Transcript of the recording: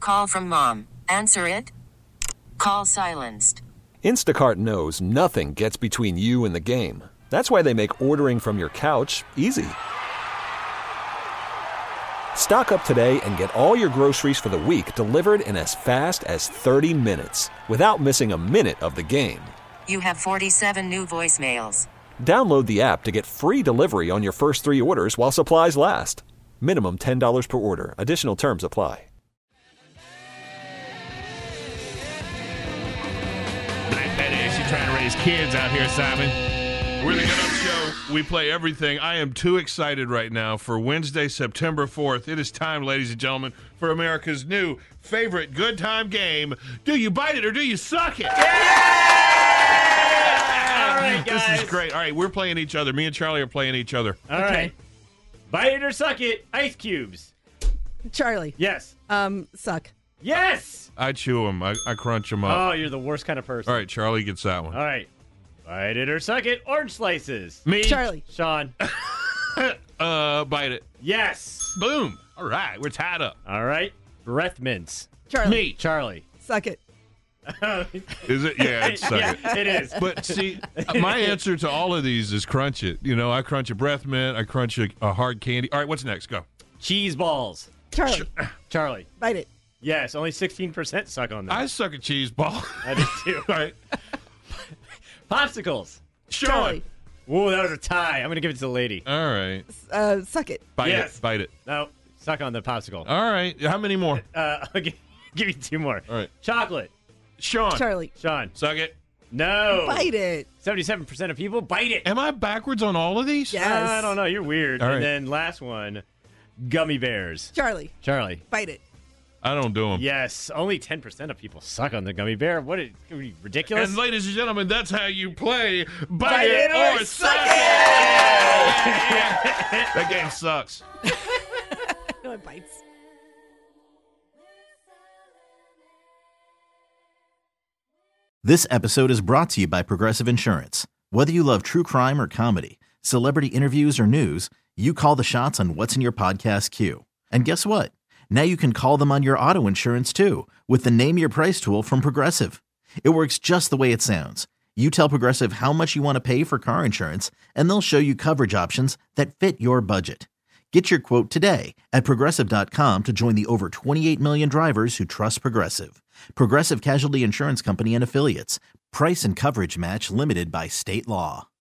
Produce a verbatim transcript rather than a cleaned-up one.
call from mom. Answer it. Call silenced. Instacart knows nothing gets between you and the game. That's why they make ordering from your couch easy. Stock up today and get all your groceries for the week delivered in as fast as thirty minutes without missing a minute of the game. You have forty-seven new voicemails. Download the app to get free delivery on your first three orders while supplies last. Minimum ten dollars per order. Additional terms apply. Black Betty, she's trying to raise kids out here, Simon. We're the Get Up Show. We play everything. I am too excited right now for Wednesday, September fourth. It is time, ladies and gentlemen, for America's new favorite good time game. Do you bite it or do you suck it? Yeah! All right, guys. This is great. All right, we're playing each other. Me and Charlie are playing each other. All Okay. right. Bite it or suck it. Ice cubes. Charlie. Yes. Um, suck. Yes. I chew them. I, I crunch them up. Oh, you're the worst kind of person. All right, Charlie gets that one. All right. Bite it or suck it. Orange slices. Me. Charlie. Sean. uh, bite it. Yes. Boom. All right, we're tied up. All right. Breath mints. Charlie. Me. Charlie. Suck it. Is it? Yeah, it's suck yeah, it. it is. But see, my answer to all of these is crunch it. You know, I crunch a breath mint. I crunch a, a hard candy. All right, what's next? Go. Cheese balls. Charlie. Charlie. Bite it. Yes, only sixteen percent suck on them. I suck a cheese ball. I do too. All right. Popsicles. Sean. Charlie. Whoa, that was a tie. I'm going to give it to the lady. All right. Uh, suck it. Bite Yes. it. Bite it. No, suck on the popsicle. All right. How many more? Uh, I'll give, give you two more. All right. Chocolate. Sean. Charlie. Sean. Suck it. No. Bite it. seventy-seven percent of people bite it. Am I backwards on all of these? Yes. I don't know. You're weird. All and right. then last one, gummy bears. Charlie. Charlie. Bite it. I don't do them. Yes, only ten percent of people suck on the gummy bear. What is are we ridiculous? And ladies and gentlemen, that's how you play Bite, Bite It it or or Suck Suck It! It! That game sucks. No, it bites. This episode is brought to you by Progressive Insurance. Whether you love true crime or comedy, celebrity interviews or news, you call the shots on what's in your podcast queue. And guess what? Now you can call them on your auto insurance too with the Name Your Price tool from Progressive. It works just the way it sounds. You tell Progressive how much you want to pay for car insurance, and they'll show you coverage options that fit your budget. Get your quote today at Progressive dot com to join the over twenty-eight million drivers who trust Progressive. Progressive Casualty Insurance Company and Affiliates. Price and coverage match limited by state law.